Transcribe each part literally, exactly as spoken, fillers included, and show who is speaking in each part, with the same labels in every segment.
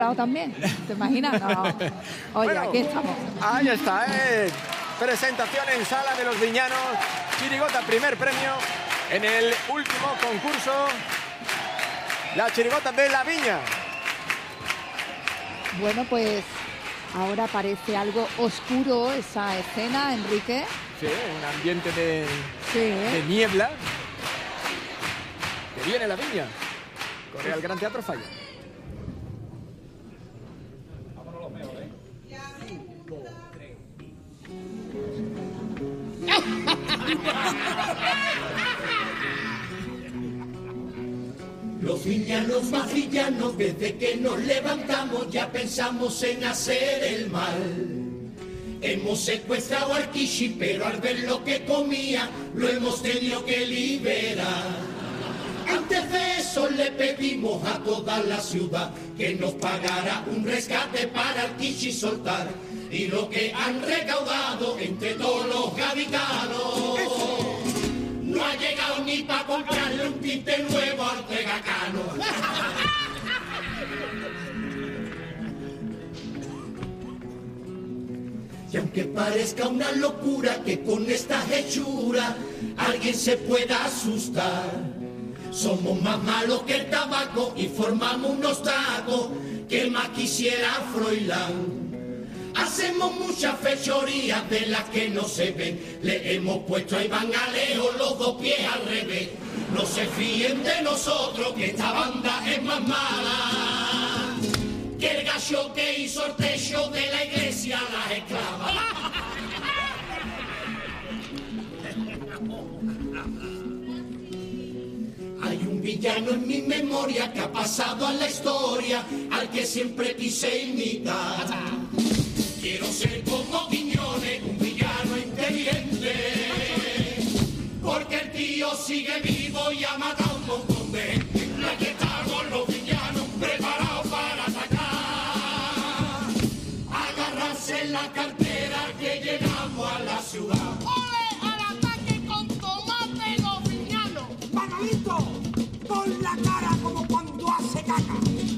Speaker 1: también, ¿te imaginas? No. Oye, bueno, aquí estamos.
Speaker 2: Ahí está, ¿eh? Presentación en sala de los Viñanos. Chirigota, primer premio en el último concurso. La chirigota de La Viña.
Speaker 1: Bueno, pues ahora parece algo oscuro esa escena, Enrique.
Speaker 2: Sí, un ambiente de,
Speaker 1: sí.
Speaker 2: de niebla. Que viene La Viña. Corre al Gran Teatro Falla.
Speaker 3: Los viñanos más villanos, desde que nos levantamos ya pensamos en hacer el mal. Hemos secuestrado al Kishi, pero al ver lo que comía, lo hemos tenido que liberar. Antes de eso le pedimos a toda la ciudad que nos pagara un rescate para el Kishi soltar. Y lo que han recaudado entre todos los gaditanos no ha llegado ni para comprarle un tinte nuevo al Tegacano. Y aunque parezca una locura que con esta hechura alguien se pueda asustar, somos más malos que el tabaco y formamos unos tacos que más quisiera Froilán. Hacemos muchas fechorías de las que no se ven. Le hemos puesto a Iván Alejo los dos pies al revés. No se fíen de nosotros que esta banda es más mala que el gallo que hizo el techo de la iglesia a las esclavas. Hay un villano en mi memoria que ha pasado a la historia, al que siempre quise imitar. Quiero ser como Quiñones, un villano inteligente, porque el tío sigue vivo y ha matado un montón de gente. Aquí estamos los villanos preparados para atacar, agarrarse en la cartera que llegamos a la ciudad.
Speaker 4: ¡Ole al ataque con tomate los villanos! ¡Manolito, pon la cara como cuando hace caca!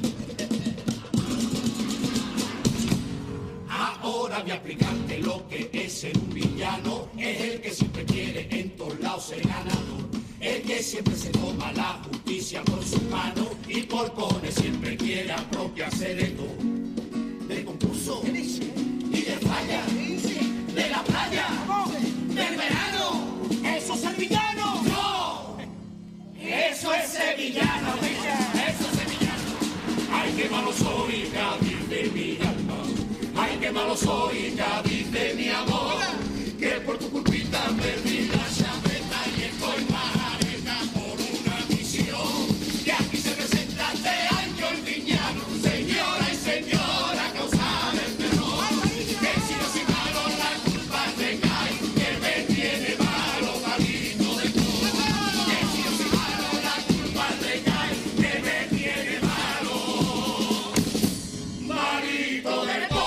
Speaker 3: Ahora voy a explicarte lo que es ser un villano. Es el que siempre quiere en todos lados ser ganador. El que siempre se toma la justicia por su mano y por poner siempre quiere apropiarse de todo. Del concurso y de falla, de la playa, del verano. ¿Eso es el villano? ¡No! Eso es el villano, eso es el villano. Ay, qué malo soy, Cádiz de mi alma. Ay, qué malo soy, Cádiz de mi amor, que por tu culpita perdí la chaveta y estoy majareta por una misión. Y aquí se presenta este año el villano, señora y señora, causar el terror. Que si yo soy malo, la culpa tengáis, que me tiene malo, malito de todo. Que si yo soy malo, la culpa tengáis, que me tiene malo, malito de todo.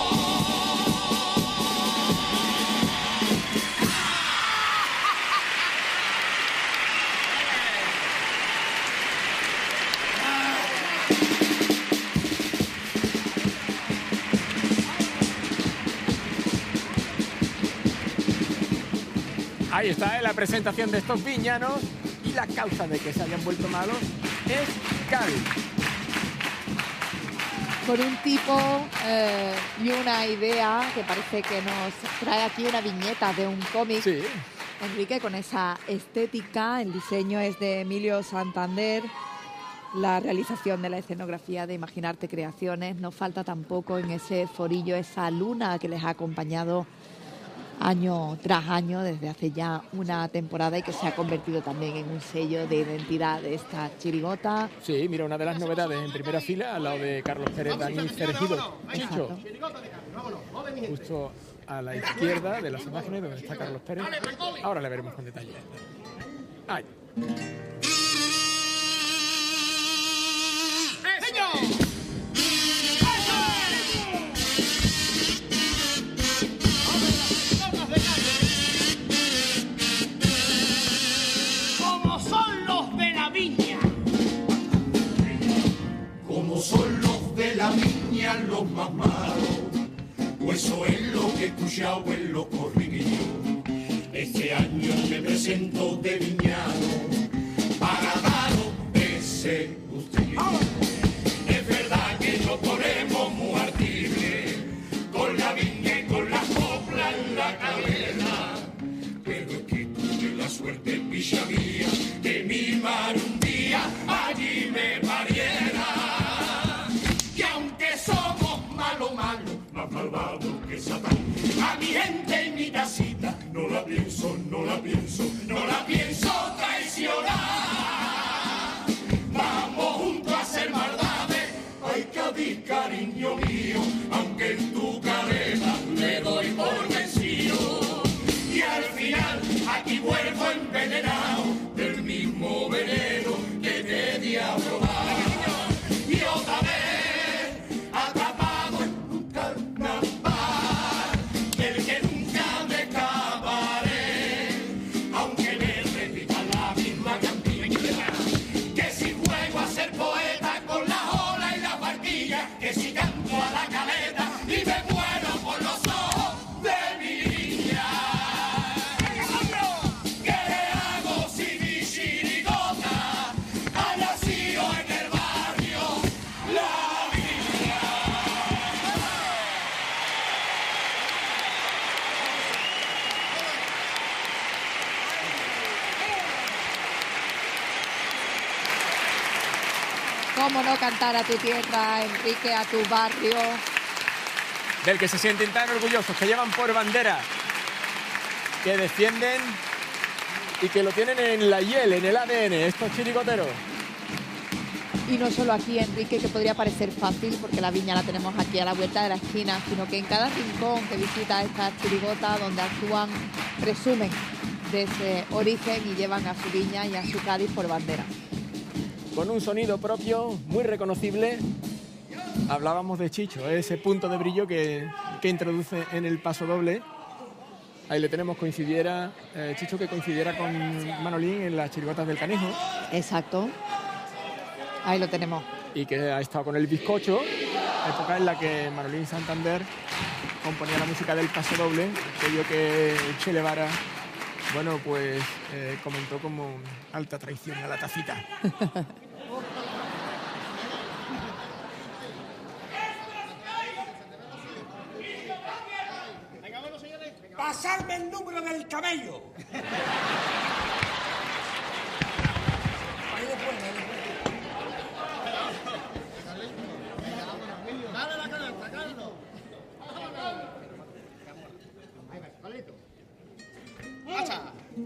Speaker 2: Ahí está, ¿eh? La presentación de estos viñanos, y la causa de que se hayan vuelto malos es Cádiz.
Speaker 1: Con un tipo eh, y una idea que parece que nos trae aquí una viñeta de un cómic.
Speaker 2: Sí.
Speaker 1: Enrique, con esa estética, el diseño es de Emilio Santander, la realización de la escenografía de Imaginarte Creaciones. No falta tampoco en ese forillo esa luna que les ha acompañado año tras año desde hace ya una temporada y que se ha convertido también en un sello de identidad de esta chirigota.
Speaker 2: Sí, mira, una de las novedades en primera fila, al lado de Carlos Pérez, Dani Cergido, Chicho, justo a la izquierda de las imágenes donde está Carlos Pérez. Ahora le veremos con detalle. ¡Ay!
Speaker 4: Como son los de la viña.
Speaker 3: Como son los de la viña, sean los más malos, pues eso es lo que he escuchado en los corrillos. Este año me presento de viñado para daros ese gustillo. Es verdad que nos ponemos muy artibles con la viña y con la copla en la cabeza, pero es que tuve la suerte en Villa Mía que mi mar un día allí me pariera. Que aunque somos malo malo, más malvados que Satán, a mi gente y mi casita no la pienso, no la pienso, no la pienso traicionar. Vamos juntos a hacer maldades, ay Cádiz, cariño mío, aunque en tu cabeza le doy por vencido. Y al final aquí vuelvo envenenado del mismo veneno que te di a probar. Y otra vez atrapado en un carnaval del que nunca me escaparé, aunque me repita la misma cantina, que si juego a ser poeta con la ola y la barquilla, que si canto a la caleta y me muero por los ojos de mi niña. ¿Qué hago si mi chirigota ha nacido en el barrio La Villa?
Speaker 1: ¿Cómo no cantar a tu tierra, Enrique, a tu barrio?
Speaker 2: Del que se sienten tan orgullosos, que llevan por bandera, que defienden y que lo tienen en la hiel, en el A D N, estos chirigoteros.
Speaker 1: Y no solo aquí, Enrique, que podría parecer fácil, porque la viña la tenemos aquí a la vuelta de la esquina, sino que en cada rincón que visita esta chirigota, donde actúan, presumen de ese origen y llevan a su viña y a su Cádiz por bandera.
Speaker 2: Con un sonido propio, muy reconocible. Hablábamos de Chicho, ese punto de brillo que, que introduce en el paso doble. Ahí le tenemos, coincidiera, eh, Chicho, que coincidiera con Manolín en las chirigotas del Canijo.
Speaker 1: Exacto. Ahí lo tenemos.
Speaker 2: Y que ha estado con el bizcocho, época en la que Manolín Santander componía la música del paso doble, aquello que Che Levara, bueno, pues eh, comentó como alta traición a la tacita.
Speaker 4: Pasarme el número del camello. Ahí después, ahí después. Dale la canasta, Carlos. Ahí va, Carlito. ¡Pasa!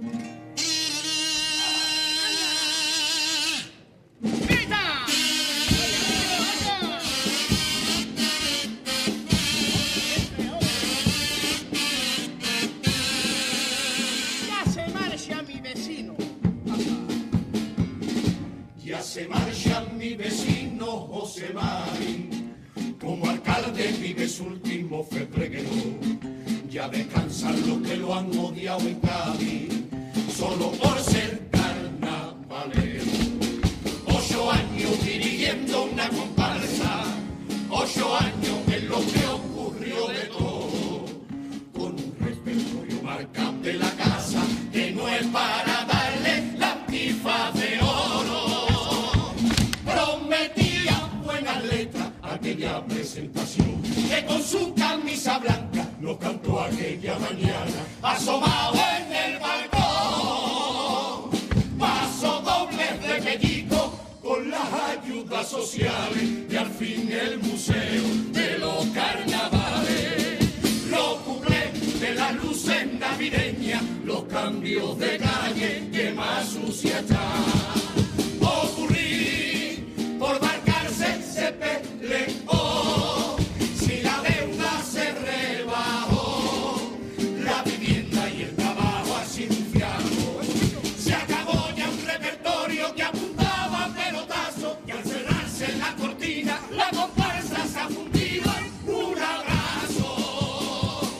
Speaker 3: Se marcha mi vecino José Marín, como alcalde vive su último febrero. Ya descansan los que lo han odiado en Cádiz, solo por ser carnavalero. Ocho años dirigiendo una comparsa, ocho años en lo que ocurrió de todo, con un repertorio marcado de la casa, que no es para darle la antifa de oro. Aquella presentación que con su camisa blanca nos cantó aquella mañana, asomado en el balcón. Paso doble de pellico con las ayudas sociales y al fin el museo de los carnavales. Los cuplés de las luces navideñas, los cambios de calle que más sucia está. Ocurrí por marcarse se peleó, si la deuda se rebajó, la vivienda y el trabajo ha sido un fiasco. Se acabó ya un repertorio que apuntaba a pelotazo, y al cerrarse la cortina la comparsa se ha fundido en un abrazo.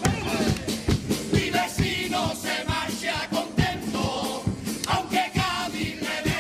Speaker 3: Mi vecino se marcha contento, aunque Cádiz le dé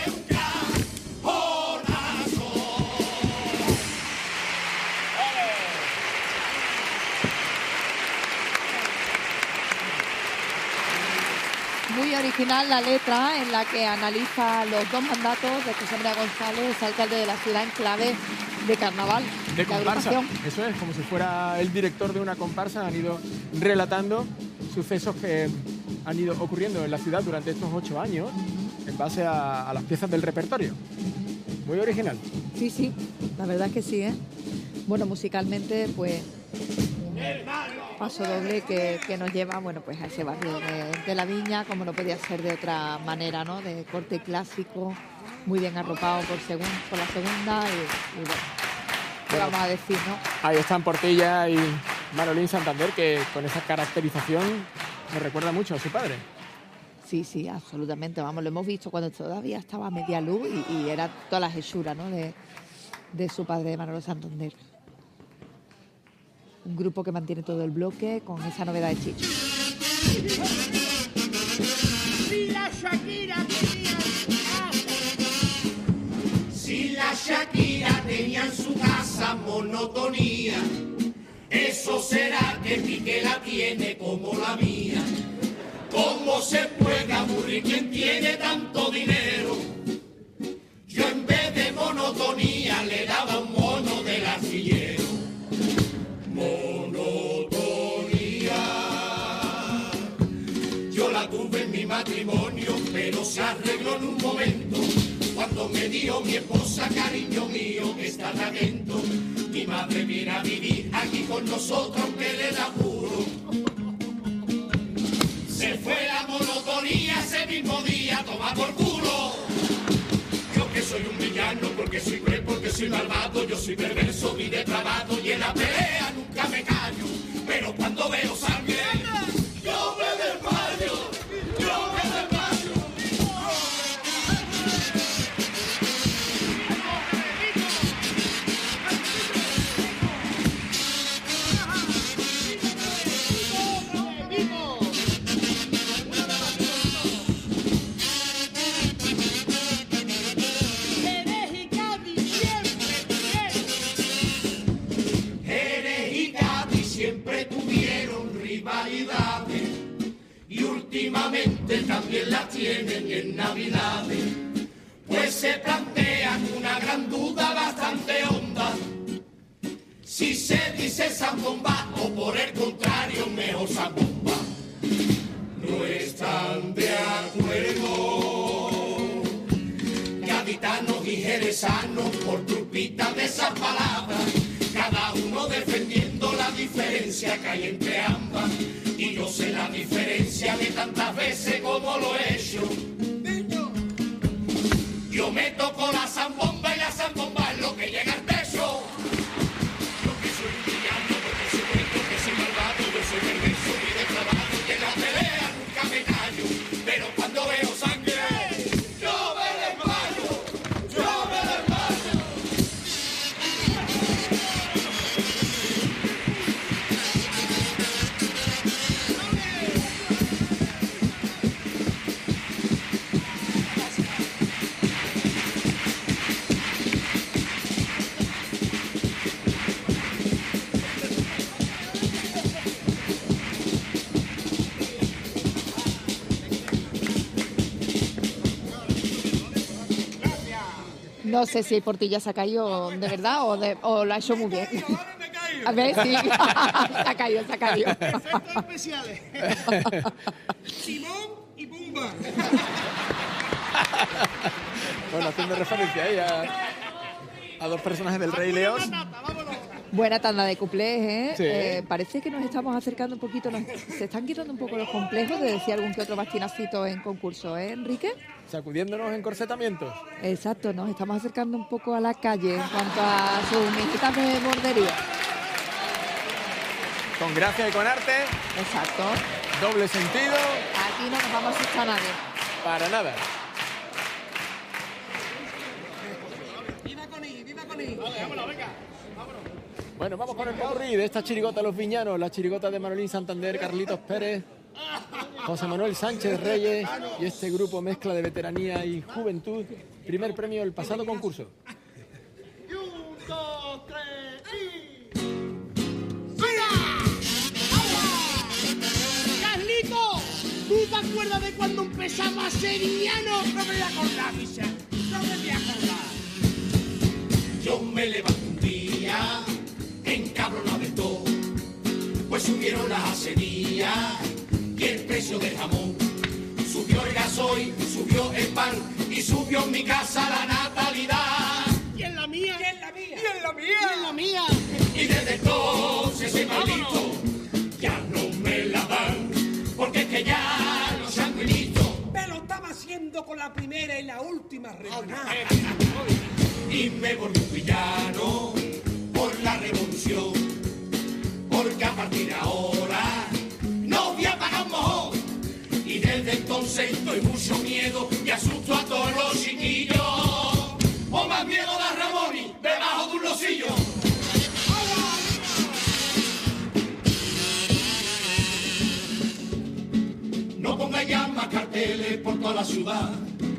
Speaker 1: muy original la letra en la que analiza los dos mandatos de José María González, alcalde de la ciudad, en clave de carnaval.
Speaker 2: De comparsa, eso es, como si fuera el director de una comparsa. Han ido relatando sucesos que han ido ocurriendo en la ciudad durante estos ocho años en base a, a las piezas del repertorio. Muy original.
Speaker 1: Sí, sí, la verdad es que sí, ¿eh? Bueno, musicalmente, pues, un paso doble que, que nos lleva, bueno, pues a ese barrio de, de la Viña, como no podía ser de otra manera, ¿no? De corte clásico, muy bien arropado por, segun, por la segunda y, y bueno, ¿qué
Speaker 2: bueno,
Speaker 1: vamos a decir, no?
Speaker 2: Ahí están Portilla y Manolín Santander, que con esa caracterización me recuerda mucho a su padre.
Speaker 1: Sí, sí, absolutamente. Vamos, lo hemos visto cuando todavía estaba a media luz y, y era toda la hechura, ¿no? de, de su padre, Manolo Santander. Un grupo que mantiene todo el bloque con esa novedad de Chicho.
Speaker 4: Si la Shakira tenía en su casa,
Speaker 3: Si la Shakira tenía en su casa monotonía, eso será que Piqué la tiene como la mía. ¿Cómo se puede aburrir quien tiene tanto dinero? Yo en vez de monotonía le daba un mono del arcillero. Monotonía. Yo la tuve en mi matrimonio, pero se arregló en un momento. Cuando me dio mi esposa, cariño mío, estar atento. Mi madre viene a vivir aquí con nosotros, aunque le da puro. Se fue la monotonía ese mismo día, toma por culo. Yo que soy un villano, porque soy cruel, porque soy malvado. Yo soy perverso y depravado, y en la pelea nunca me callo. Pero cuando veo sangre, yo me desmayo, yo me desmayo. Y últimamente también la tienen en Navidades, pues se plantean una gran duda bastante honda, si se dice zambomba o por el contrario mejor zambomba. No están de acuerdo gaditanos y jerezanos por trupitas de esas palabras, cada uno defendiendo la diferencia que hay entre ambas. Y yo sé la diferencia de tantas veces como lo he hecho. Yo me toco la zambomba y la zambomba es lo que llega al pecho. Yo que soy un villano, porque soy bueno, porque soy malvado, yo soy perverso y depravado, y en la pelea nunca me callo. Pero cuando veo sangre, yo me desmayo, yo me desmayo.
Speaker 1: No sé si el Portilla se ha caído de verdad o, de, o lo ha hecho muy bien. A ver, sí. Se ha caído, se ha caído.
Speaker 4: Efectos especiales. Simón y Pumba.
Speaker 2: Bueno, haciendo referencia ahí a, a dos personajes del Rey León.
Speaker 1: Buena tanda de cuplés, ¿eh?
Speaker 2: Sí.
Speaker 1: Eh, parece que nos estamos acercando un poquito, nos, se están quitando un poco los complejos de decir algún que otro bastinacito en concurso, ¿eh, Enrique?
Speaker 2: Sacudiéndonos en corsetamientos.
Speaker 1: Exacto, nos estamos acercando un poco a la calle en cuanto a sus mijitas de bordería.
Speaker 2: Con gracia y con arte.
Speaker 1: Exacto.
Speaker 2: Doble sentido.
Speaker 1: Aquí no nos vamos a asustar a nadie.
Speaker 2: Para nada.
Speaker 4: Viva Conil, viva Conil. Vale, vámonos, venga. Vámonos.
Speaker 2: Bueno, vamos con el popurrí de esta chirigota Los Viñanos, la chirigota de Manolín Santander, Carlitos Pérez, José Manuel Sánchez Reyes y este grupo mezcla de veteranía y juventud. Primer premio del pasado concurso.
Speaker 4: Y un, dos, tres y... ¡Carlito! ¿Tú te acuerdas de cuando haciendo un pesado sevillano. No me voy a acordar, Michel. No me voy a acordar.
Speaker 3: Yo me levanto un día encabronado de todo, pues subieron las acerías y el precio del jamón. Subió el gasoil, subió el pan y subió en mi casa la natalidad.
Speaker 4: ¿Y en la mía?
Speaker 5: ¿Y en la mía?
Speaker 4: ¿Y en la mía? ¿Y en la mía?
Speaker 3: Y desde entonces ese maldito ya no me la dan, porque es que ya los sanguinitos
Speaker 5: Me lo estaba haciendo con la primera y la última rebanada.
Speaker 3: y me volví un villano por la revolución, porque a partir de ahora no voy a pagar un mojón. Y desde entonces estoy mucho miedo y asusto a todos los chiquillos. O más miedo da Ramoni debajo de un losillo. No ponga ya más carteles por toda la ciudad.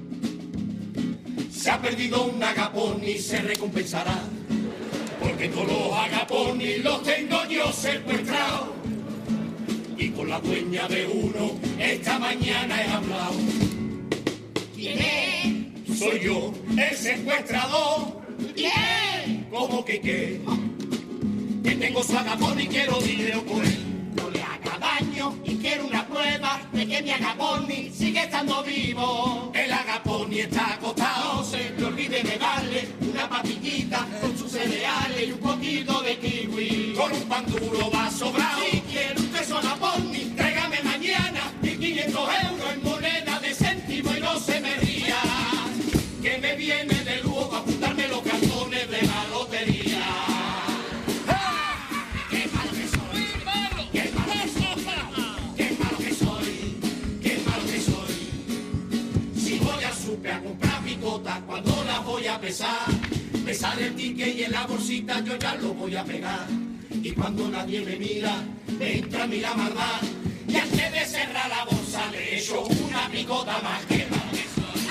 Speaker 3: Se ha perdido un agapón y se recompensará. Porque todos los agaponis los tengo yo secuestrados. Y con la dueña de uno esta mañana he hablado.
Speaker 4: ¿Quién es?
Speaker 3: Soy yo, el secuestrador.
Speaker 4: ¿Quién?
Speaker 3: ¿Cómo que qué? Que tengo su agapón y quiero dinero por él.
Speaker 4: No le haga daño y quiero una prueba de que mi agaponi sigue estando vivo.
Speaker 3: El agapón y está acostado.
Speaker 4: No se te olvide de darle una papillita con sus cereales y un poquito de kiwi.
Speaker 3: Con un pan duro va sobrado.
Speaker 4: Si quiere usted su agaponi, tráigame mañana y quinientos euros en moneda de céntimo y no se me ría.
Speaker 3: Que me viene de lujo para apuntarme los cartones de la lotería.
Speaker 4: ¡Qué malo que soy!
Speaker 3: ¡Qué malo que soy! ¡Qué malo que soy! ¡Qué malo que soy! Si voy al súper a comprar picota, cuando las voy a pesar, me sale el ticket y en la bolsita yo ya lo voy a pegar. Y cuando nadie me mira, me entra a mí la maldad. Y antes de cerrar la bolsa le echo una picota más. ¡Qué malo que soy!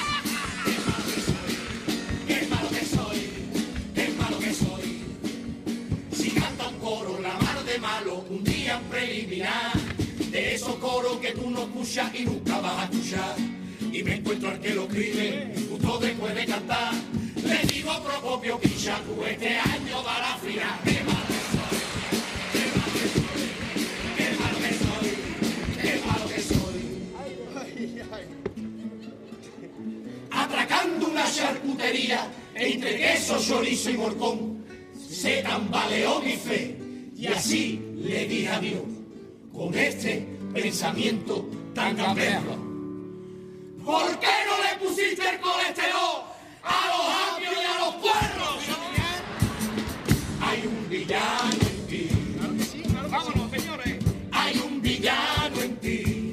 Speaker 3: ¡Qué malo que soy! ¡Qué malo que soy! Si canta un coro la mar de malo, un día en preliminar, de esos coros que tú no escuchas y nunca vas a escuchar. Y me encuentro al que lo escribe, justo después de cantar. Le digo a propio picha, tú este año va a la fría. ¡Qué malo que soy! ¡Qué malo que soy! ¡Qué malo que soy! ¡Qué malo que soy! Atracando una charcutería entre queso, chorizo y morcón, se tambaleó mi fe y así le dije adiós con este pensamiento tan gamberro. ¿Por qué no le pusiste el colesterol a los apios y a los puerros? Hay un villano en ti.
Speaker 5: Vámonos, señores.
Speaker 3: Hay un villano en ti.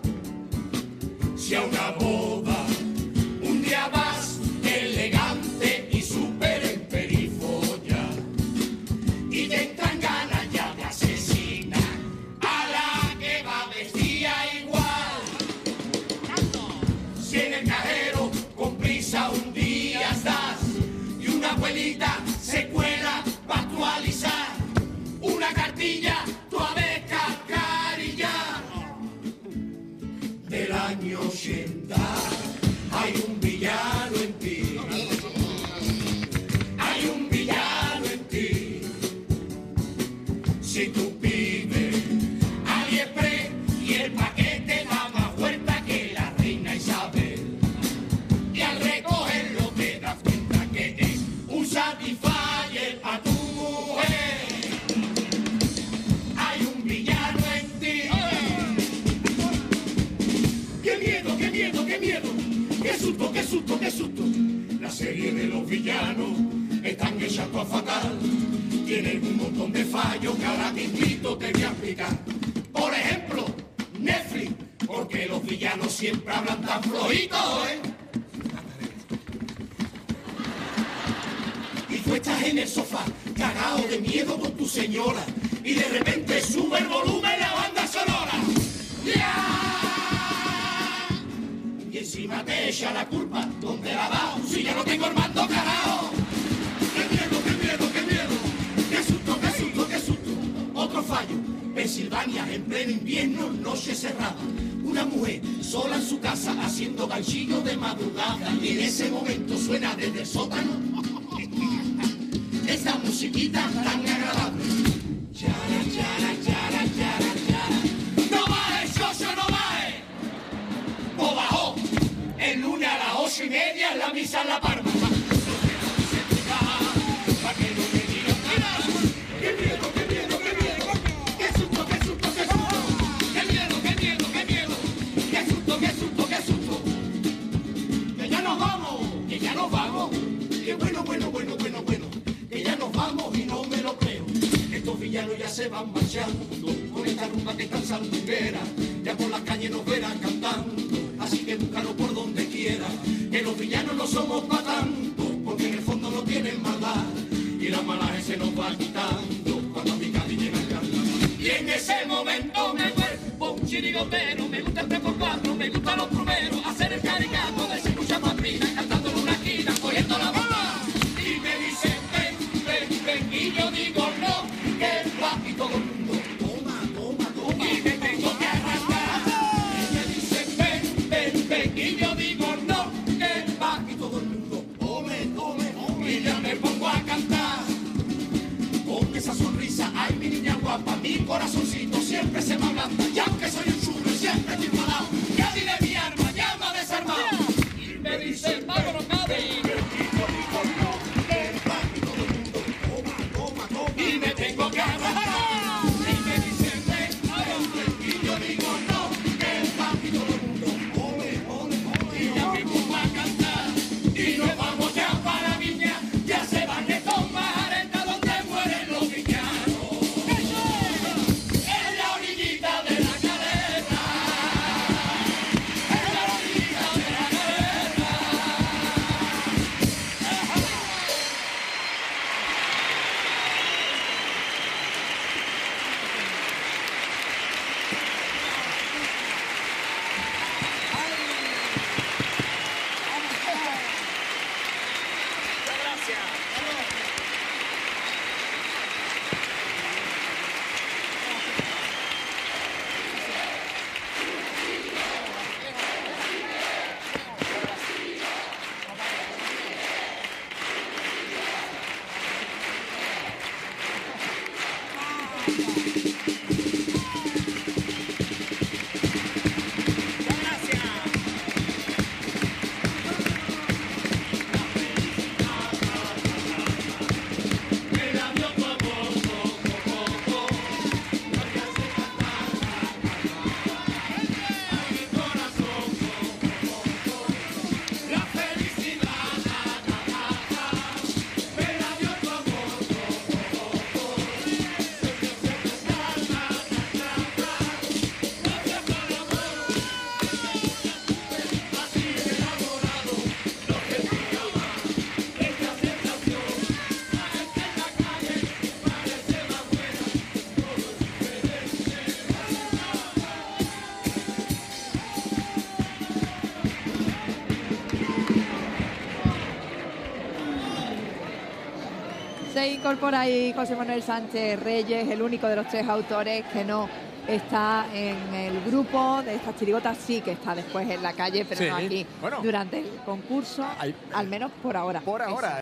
Speaker 3: Si a una boda un día vas elegante y súper en perifolla y te entran ganas ya de asesinar a la que va vestida igual. Si en el cajero con prisa un día estás y una abuelita se cuela para actualizar una cartilla toda de cascarilla del año ochenta. Hay un villano en ti. Hay un villano en ti. Si tú pides AliExpress y el paquete da más vuelta que la reina Isabel, y al recogerlo te das cuenta que es un Satisfyer a tu mujer. Hay un villano en ti. ¡Qué miedo, qué miedo, qué miedo! ¡Qué susto, qué susto, qué susto! La serie de los villanos están echando a fatal. Tienen un montón de fallos que ahora mismito te voy a explicar. Por ejemplo, Netflix, porque los villanos siempre hablan tan flojitos, ¿eh? Y tú estás en el sofá, cagado de miedo con tu señora, y de repente sube el volumen la banda sonora. ¡Ya! Y encima te echa la culpa, ¿dónde la va? Si ya no tengo el mando cagado. ¡Qué miedo, qué miedo, qué miedo! ¡Qué susto, qué susto, qué susto! Otro fallo, Pensilvania en pleno invierno, noche cerrada. una mujer sola en su casa haciendo ganchillo de madrugada y en ese momento suena desde el sótano esta musiquita tan agradable. Chara, chara, chara, chara, chara. No bajes, socio, no bajes. O bajó. El lunes a las ocho y media en la misa en La Palma. Pa' que no me digan nada. ¡Qué miedo, qué miedo, qué miedo! ¡Qué susto, qué susto, qué susto! ¡Qué miedo, qué miedo, qué miedo! ¡Qué susto, qué susto, qué susto! ¡Que ya nos vamos! ¡Que ya nos vamos! ¡Qué bueno, bueno, bueno, bueno, bueno! ¡Que ya nos vamos y no me lo creo! Estos villanos ya se van marchando con esta rumba que es tan sandunguera. Ya por las calles nos verán cantando. Así que búscalo por donde quiera, que los villanos no somos pa' tanto, porque en el fondo no tienen maldad, y la malaje se nos va quitando, cuando a mi Cádiz llega el carnaval. Y en ese momento me vuelvo un chirigotero, me gusta el tres por cuatro, me gustan los plumeros, hacer el caricato de sin mucha patrina, cantando en una esquina, cogiendo la bola, y me dicen ven, ven, ven, y yo digo no, que va, y todo el mundo toma, toma, toma, y me tengo que arrancar. Y yo digo no, que va, y todo el mundo ole, ole, ole, y ya me pongo a cantar con esa sonrisa. Ay, mi niña guapa, mi corazoncito siempre se me ablanda, y aunque soy un chulo y siempre estoy enfadado, ya diré mi arma, ya me ha desarmado. Y me dice, vámonos, madre, y yo digo no, que va, y todo el mundo toma, toma, toma, y me tengo que arrancar. Y me dice, ven, ven, y yo digo no, que va, y todo el mundo ole, ole. Y ya me pongo a cantar, y nos vamos ya para Viña, ya se van estos majaretas donde mueren los villanos. En la orillita de la caleta, en la orillita de la caleta.
Speaker 1: Se incorpora ahí José Manuel Sánchez Reyes, el único de los tres autores que no está en el grupo de estas chirigotas, sí que está después en la calle, pero
Speaker 2: Sí,
Speaker 1: no aquí
Speaker 2: bueno.
Speaker 1: durante el concurso,
Speaker 2: Hay-
Speaker 1: al menos por ahora.
Speaker 2: Por ahora.